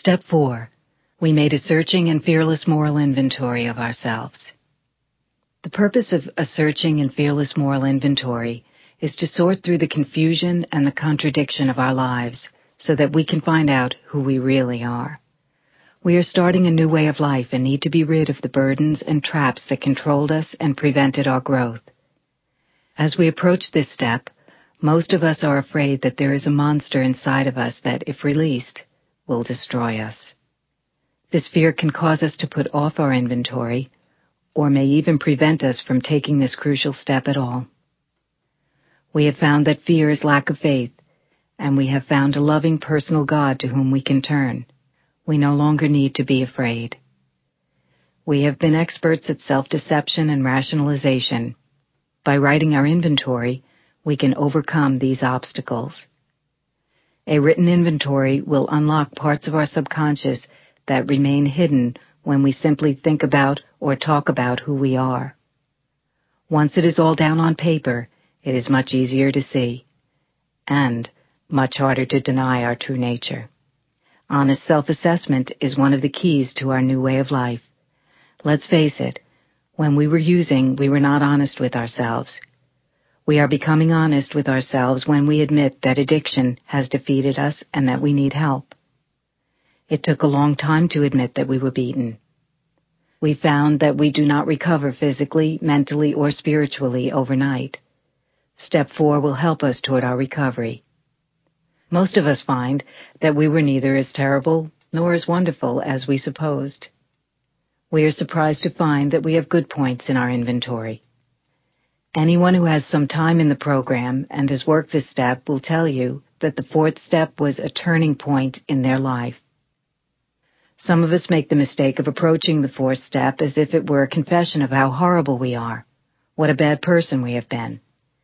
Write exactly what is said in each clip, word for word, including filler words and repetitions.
Step four. We made a searching and fearless moral inventory of ourselves. The purpose of a searching and fearless moral inventory is to sort through the confusion and the contradiction of our lives so that we can find out who we really are. We are starting a new way of life and need to be rid of the burdens and traps that controlled us and prevented our growth. As we approach this step, most of us are afraid that there is a monster inside of us that, if released, will destroy us. This fear can cause us to put off our inventory, or may even prevent us from taking this crucial step at all. We have found that fear is lack of faith, and we have found a loving personal God to whom we can turn. We no longer need to be afraid. We have been experts at self-deception and rationalization. By writing our inventory, we can overcome these obstacles. A written inventory will unlock parts of our subconscious that remain hidden when we simply think about or talk about who we are. Once it is all down on paper, it is much easier to see, and much harder to deny our true nature. Honest self-assessment is one of the keys to our new way of life. Let's face it, when we were using, we were not honest with ourselves. We are becoming honest with ourselves when we admit that addiction has defeated us and that we need help. It took a long time to admit that we were beaten. We found that we do not recover physically, mentally, or spiritually overnight. Step four will help us toward our recovery. Most of us find that we were neither as terrible nor as wonderful as we supposed. We are surprised to find that we have good points in our inventory. Anyone who has some time in the program and has worked this step will tell you that the fourth step was a turning point in their life. Some of us make the mistake of approaching the fourth step as if it were a confession of how horrible we are, what a bad person we have been.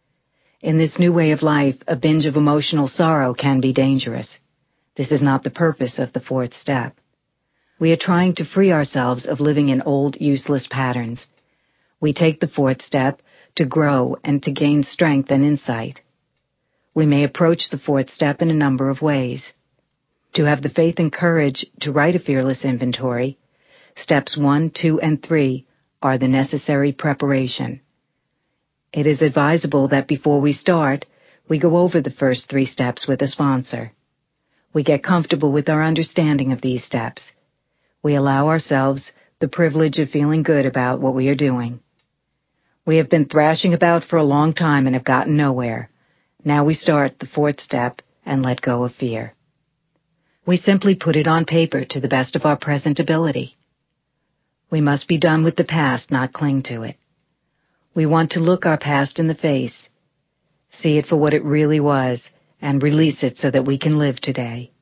In this new way of life, a binge of emotional sorrow can be dangerous. This is not the purpose of the fourth step. We are trying to free ourselves of living in old, useless patterns. We take the fourth step to grow and to gain strength and insight. We may approach the fourth step in a number of ways. To have the faith and courage to write a fearless inventory, steps one, two, and three are the necessary preparation. It is advisable that before we start, we go over the first three steps with a sponsor. We get comfortable with our understanding of these steps. We allow ourselves the privilege of feeling good about what we are doing. We have been thrashing about for a long time and have gotten nowhere. Now we start the fourth step and let go of fear. We simply put it on paper to the best of our present ability. We must be done with the past, not cling to it. We want to look our past in the face, see it for what it really was, and release it so that we can live today.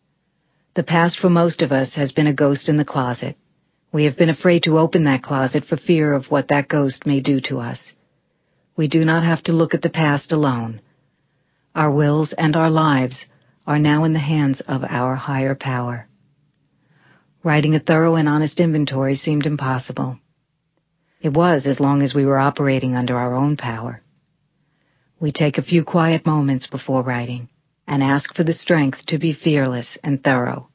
The past for most of us has been a ghost in the closet. We have been afraid to open that closet for fear of what that ghost may do to us. We do not have to look at the past alone. Our wills and our lives are now in the hands of our higher power. Writing a thorough and honest inventory seemed impossible. It was as long as we were operating under our own power. We take a few quiet moments before writing and ask for the strength to be fearless and thorough.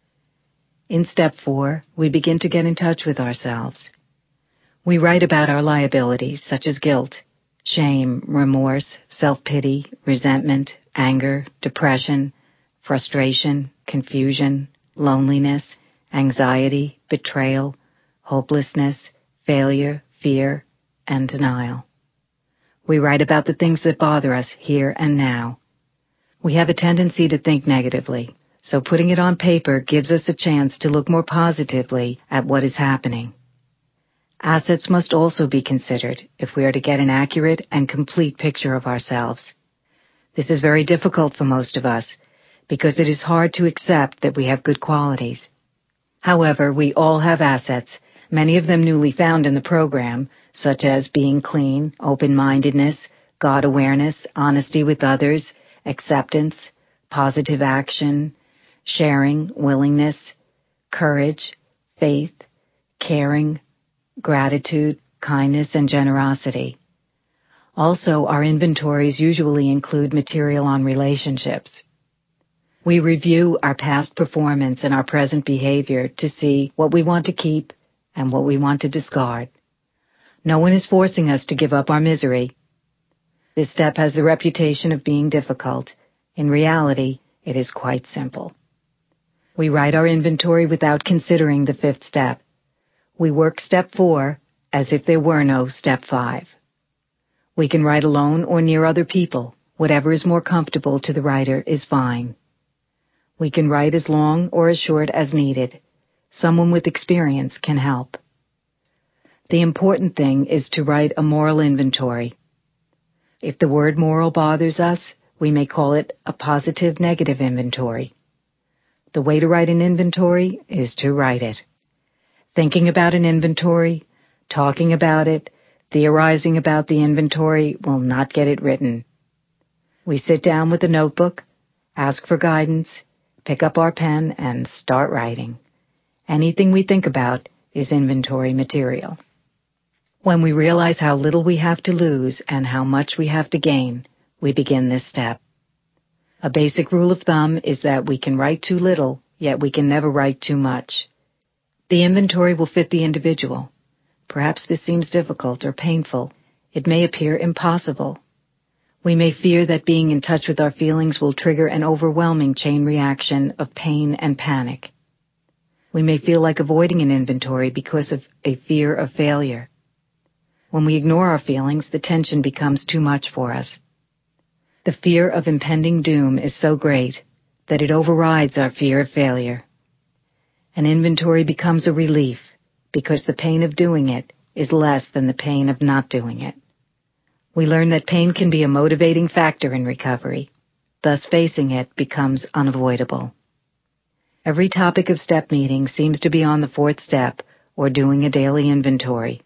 In step four, we begin to get in touch with ourselves. We write about our liabilities such as guilt, shame, remorse, self-pity, resentment, anger, depression, frustration, confusion, loneliness, anxiety, betrayal, hopelessness, failure, fear, and denial. We write about the things that bother us here and now. We have a tendency to think negatively, so putting it on paper gives us a chance to look more positively at what is happening. Assets must also be considered if we are to get an accurate and complete picture of ourselves. This is very difficult for most of us because it is hard to accept that we have good qualities. However, we all have assets, many of them newly found in the program, such as being clean, open-mindedness, God awareness, honesty with others, acceptance, positive action, sharing, willingness, courage, faith, caring, gratitude, kindness, and generosity. Also, our inventories usually include material on relationships. We review our past performance and our present behavior to see what we want to keep and what we want to discard. No one is forcing us to give up our misery. This step has the reputation of being difficult. In reality, it is quite simple. We write our inventory without considering the fifth step. We work step four as if there were no step five. We can write alone or near other people. Whatever is more comfortable to the writer is fine. We can write as long or as short as needed. Someone with experience can help. The important thing is to write a moral inventory. If the word moral bothers us, we may call it a positive-negative inventory. The way to write an inventory is to write it. Thinking about an inventory, talking about it, theorizing about the inventory will not get it written. We sit down with a notebook, ask for guidance, pick up our pen, and start writing. Anything we think about is inventory material. When we realize how little we have to lose and how much we have to gain, we begin this step. A basic rule of thumb is that we can write too little, yet we can never write too much. The inventory will fit the individual. Perhaps this seems difficult or painful. It may appear impossible. We may fear that being in touch with our feelings will trigger an overwhelming chain reaction of pain and panic. We may feel like avoiding an inventory because of a fear of failure. When we ignore our feelings, the tension becomes too much for us. The fear of impending doom is so great that it overrides our fear of failure. An inventory becomes a relief because the pain of doing it is less than the pain of not doing it. We learn that pain can be a motivating factor in recovery. Thus, facing it becomes unavoidable. Every topic of step meeting seems to be on the fourth step or doing a daily inventory.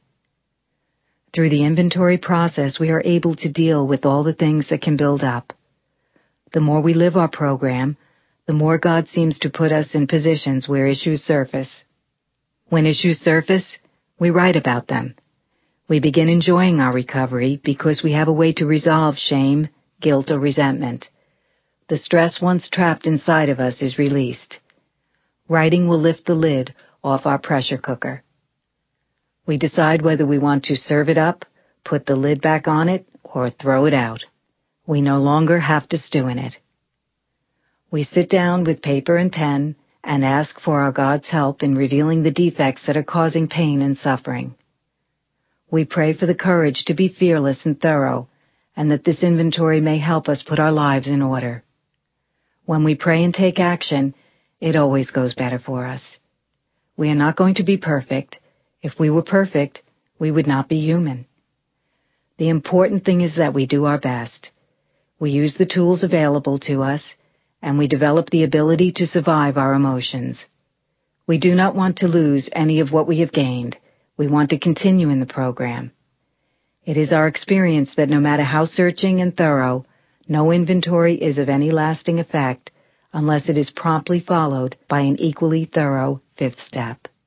Through the inventory process, we are able to deal with all the things that can build up. The more we live our program, the more God seems to put us in positions where issues surface. When issues surface, we write about them. We begin enjoying our recovery because we have a way to resolve shame, guilt, or resentment. The stress once trapped inside of us is released. Writing will lift the lid off our pressure cooker. We decide whether we want to serve it up, put the lid back on it, or throw it out. We no longer have to stew in it. We sit down with paper and pen and ask for our God's help in revealing the defects that are causing pain and suffering. We pray for the courage to be fearless and thorough, and that this inventory may help us put our lives in order. When we pray and take action, it always goes better for us. We are not going to be perfect. If we were perfect, we would not be human. The important thing is that we do our best. We use the tools available to us, and we develop the ability to survive our emotions. We do not want to lose any of what we have gained. We want to continue in the program. It is our experience that no matter how searching and thorough, no inventory is of any lasting effect unless it is promptly followed by an equally thorough fifth step.